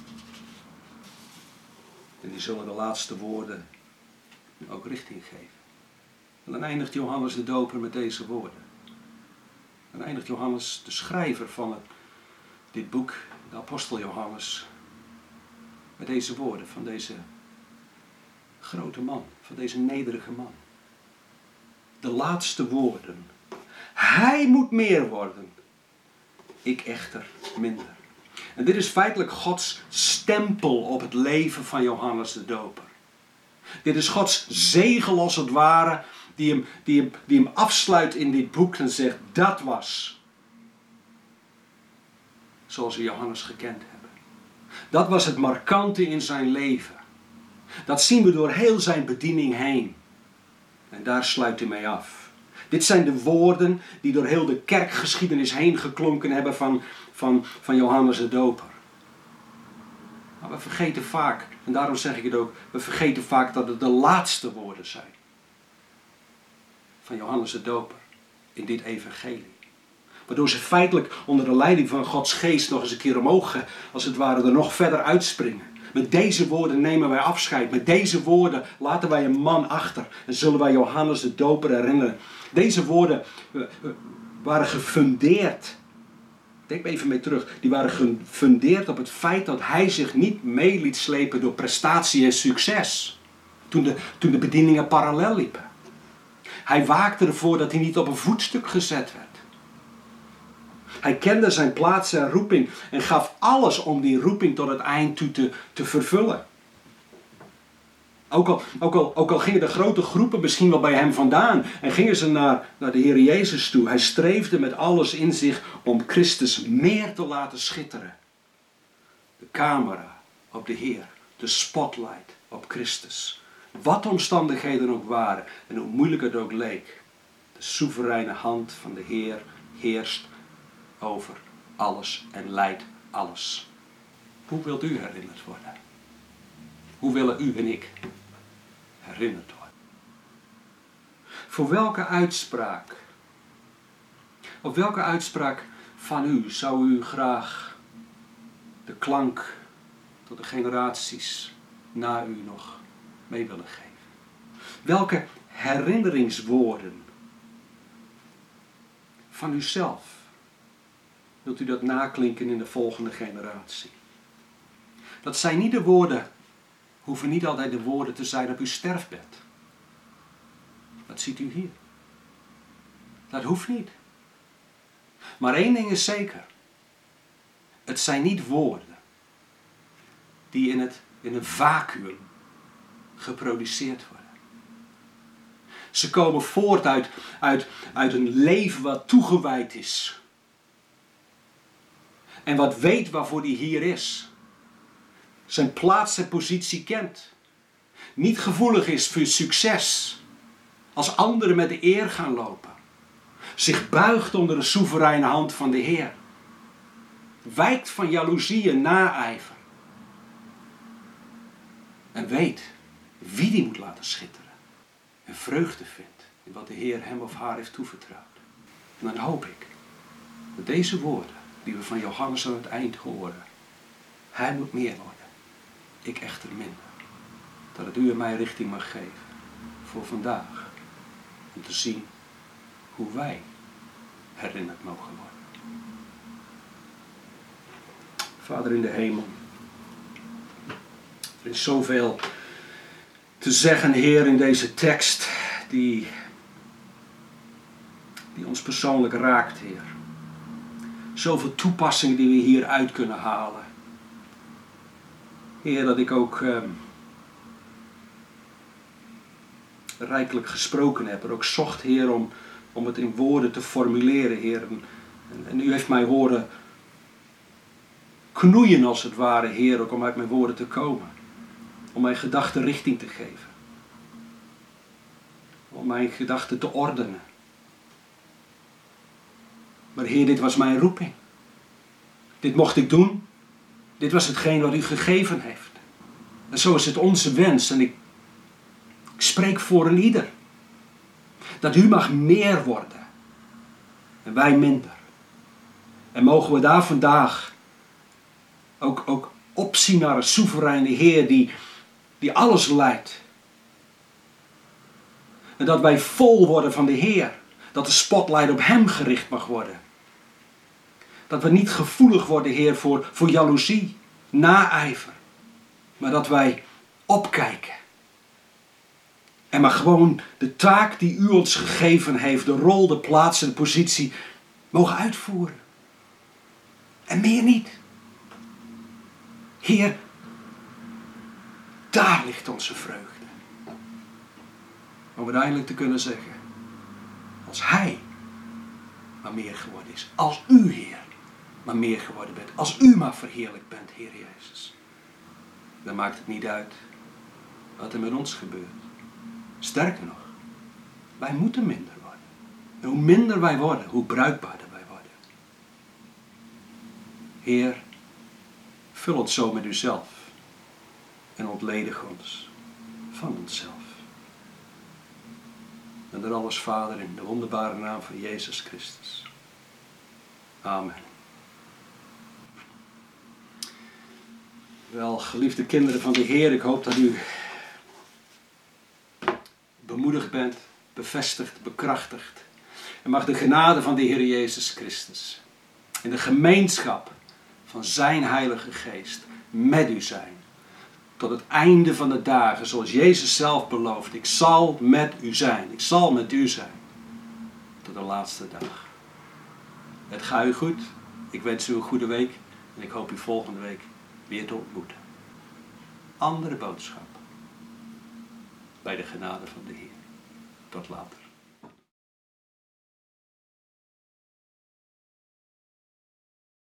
En die zullen de laatste woorden ook richting geven. En dan eindigt Johannes de Doper met deze woorden. Dan eindigt Johannes, de schrijver van het, dit boek, de apostel Johannes, met deze woorden van deze grote man, van deze nederige man. De laatste woorden. Hij moet meer worden. Ik echter minder. En dit is feitelijk Gods stempel op het leven van Johannes de Doper. Dit is Gods zegel als het ware, die hem, die hem, die hem afsluit in dit boek en zegt, dat was zoals we Johannes gekend hebben. Dat was het markante in zijn leven. Dat zien we door heel zijn bediening heen. En daar sluit hij mee af. Dit zijn de woorden die door heel de kerkgeschiedenis heen geklonken hebben van, van, van Johannes de Doper. Maar we vergeten vaak, en daarom zeg ik het ook, we vergeten vaak dat het de laatste woorden zijn van Johannes de Doper in dit evangelie. Waardoor ze feitelijk onder de leiding van Gods geest nog eens een keer omhoog, als het ware, er nog verder uitspringen. Met deze woorden nemen wij afscheid. Met deze woorden laten wij een man achter. En zullen wij Johannes de Doper herinneren. Deze woorden waren gefundeerd. Denk even mee terug. Die waren gefundeerd op het feit dat hij zich niet mee liet slepen door prestatie en succes. Toen de, toen de bedieningen parallel liepen. Hij waakte ervoor dat hij niet op een voetstuk gezet werd. Hij kende zijn plaats en roeping en gaf alles om die roeping tot het eind toe te, te vervullen. Ook al, ook, al, ook al gingen de grote groepen misschien wel bij hem vandaan en gingen ze naar, naar de Heer Jezus toe. Hij streefde met alles in zich om Christus meer te laten schitteren. De camera op de Heer, de spotlight op Christus. Wat omstandigheden ook waren en hoe moeilijk het ook leek. De soevereine hand van de Heer heerst over alles en leidt alles. Hoe wilt u herinnerd worden? Hoe willen u en ik herinnerd worden? Voor welke uitspraak, op welke uitspraak van u zou u graag de klank tot de generaties na u nog mee willen geven? Welke herinneringswoorden van uzelf wilt u dat naklinken in de volgende generatie? Dat zijn niet de woorden, hoeven niet altijd de woorden te zijn op uw sterfbed. Dat ziet u hier. Dat hoeft niet. Maar één ding is zeker. Het zijn niet woorden die in, het, in een vacuüm geproduceerd worden. Ze komen voort uit, uit, uit een leven wat toegewijd is. En wat weet waarvoor hij hier is. Zijn plaats en positie kent. Niet gevoelig is voor succes. Als anderen met de eer gaan lopen. Zich buigt onder de soevereine hand van de Heer. Wijkt van jaloezie en naijver. En weet wie die moet laten schitteren. En vreugde vindt in wat de Heer hem of haar heeft toevertrouwd. En dan hoop ik dat deze woorden die we van Johannes aan het eind horen, hij moet meer worden, ik echter minder. Dat het u en mij richting mag geven voor vandaag. Om te zien hoe wij herinnerd mogen worden. Vader in de hemel. Er is zoveel te zeggen, Heer, in deze tekst die, die ons persoonlijk raakt, Heer. Zoveel toepassingen die we hieruit kunnen halen. Heer, dat ik ook eh, rijkelijk gesproken heb. Er ook zocht, Heer, om, om het in woorden te formuleren, Heer. En, en u heeft mij horen knoeien als het ware, Heer, ook om uit mijn woorden te komen. Om mijn gedachten richting te geven. Om mijn gedachten te ordenen. Maar Heer, dit was mijn roeping. Dit mocht ik doen. Dit was hetgeen wat u gegeven heeft. En zo is het onze wens. En ik, ik spreek voor een ieder. Dat u mag meer worden. En wij minder. En mogen we daar vandaag ook, ook opzien naar een soevereine Heer die, die alles leidt. En dat wij vol worden van de Heer. Dat de spotlight op hem gericht mag worden. Dat we niet gevoelig worden, Heer, voor, voor jaloezie, naijver. Maar dat wij opkijken. En maar gewoon de taak die u ons gegeven heeft, de rol, de plaats en de positie, mogen uitvoeren. En meer niet. Heer, daar ligt onze vreugde. Om uiteindelijk te kunnen zeggen, als hij maar meer geworden is, als u, Heer, maar meer geworden bent, als u maar verheerlijk bent, Heer Jezus, dan maakt het niet uit wat er met ons gebeurt. Sterker nog, wij moeten minder worden. En hoe minder wij worden, hoe bruikbaarder wij worden. Heer, vul ons zo met uzelf en ontledig ons van onszelf. En dat alles, Vader, in de wonderbare naam van Jezus Christus. Amen. Wel, geliefde kinderen van de Heer, ik hoop dat u bemoedigd bent, bevestigd, bekrachtigd. En mag de genade van de Heer Jezus Christus en de gemeenschap van zijn Heilige Geest met u zijn. Tot het einde van de dagen, zoals Jezus zelf belooft. Ik zal met u zijn. Ik zal met u zijn. Tot de laatste dag. Het gaat u goed. Ik wens u een goede week. En ik hoop u volgende week weer te ontmoeten. Andere boodschap. Bij de genade van de Heer. Tot later.